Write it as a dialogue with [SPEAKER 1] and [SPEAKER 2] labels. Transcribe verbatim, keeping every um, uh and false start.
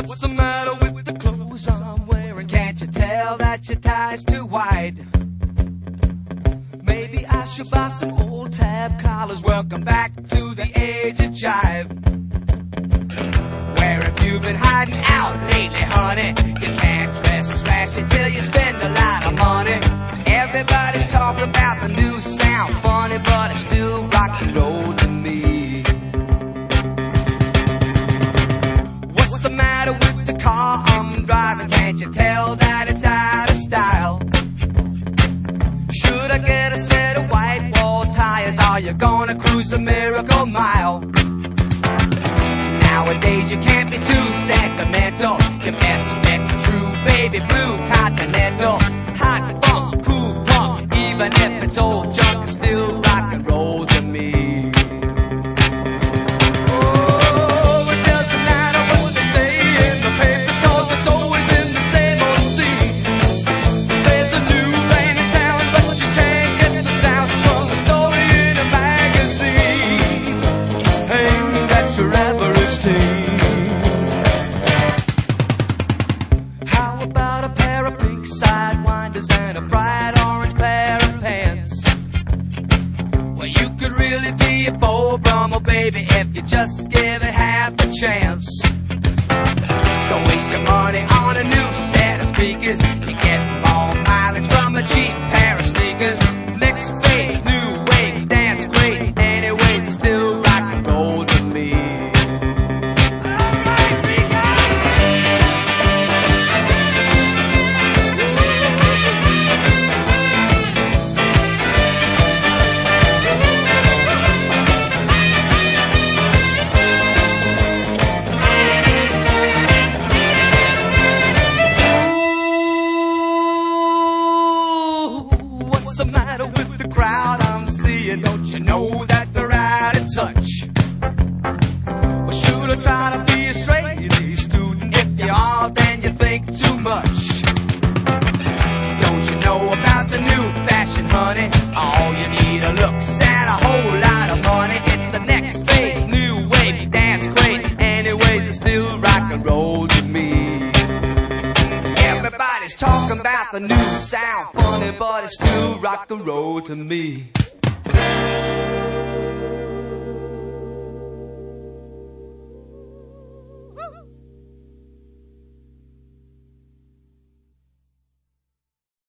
[SPEAKER 1] What's the matter with the clothes I'm wearing? Can't you tell that your tie's too wide? Maybe I should buy some old tab collars. Welcome back to the age of jive. Where have you been hiding out lately, honey? You can't dress as flashy till you spend a lot of money. Everybody's talking about the new sound, funny, but it's still rock and roll to me. What's the matter with the car I'm driving? Can't you tell that it's out of style? Should I get a set of white wall tires? Are you gonna cruise the Miracle Mile? Nowadays you can't be too sentimental. Your best bet's a true baby blue Continental. Hot funk, cool punk, even if it's old junk, it's still rock and roll to me. Oh, it doesn't matter what they say in the papers, 'cause it's always been the same old scene. There's a new thing in town, but you can't get the sound from a story in a magazine aimed at your average teen. How about a pair of pink sidewinders and a bright orange pair of pants? Well, you could really be a Beau Brummel, baby, if you just give it half a chance. Don't waste your money on a new set of speakers. You get more mileage from a cheap pair of sneakers. Next phase, new wave, dance great. Anyways, it's still rock and roll to me. What's the matter with the crowd I'm seeing? Don't you know that they're out of touch? Well, should I try to be a straight A student? If you are, then you think too much. Don't you know about the new fashion, honey? All you need are looks and a whole lot of money. It's the next phase, new wave, dance craze. Anyways, it's still rock and roll to me. Everybody's talking about the new sound, funny, but it's still rock and roll to me.